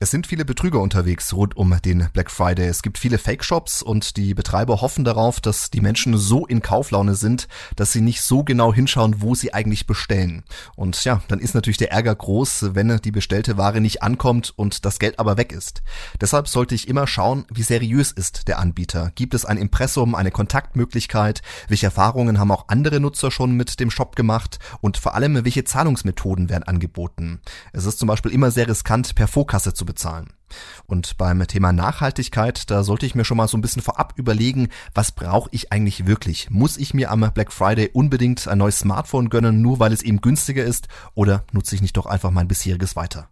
Es sind viele Betrüger unterwegs rund um den Black Friday. Es gibt viele Fake-Shops und die Betreiber hoffen darauf, dass die Menschen so in Kauflaune sind, dass sie nicht so genau hinschauen, wo sie eigentlich bestellen. Und ja, dann ist natürlich der Ärger groß, wenn die bestellte Ware nicht ankommt und das Geld aber weg ist. Deshalb sollte ich immer schauen, wie seriös ist der Anbieter. Gibt es ein Impressum, eine Kontaktmöglichkeit? Welche Erfahrungen haben auch andere Nutzer schon mit dem Shop gemacht? Und vor allem, welche Zahlungsmethoden werden angeboten? Es ist zum Beispiel immer sehr riskant, per Vorkasse zu bezahlen. Und beim Thema Nachhaltigkeit, da sollte ich mir schon mal so ein bisschen vorab überlegen, was brauche ich eigentlich wirklich? Muss ich mir am Black Friday unbedingt ein neues Smartphone gönnen, nur weil es eben günstiger ist? Oder nutze ich nicht doch einfach mein bisheriges weiter?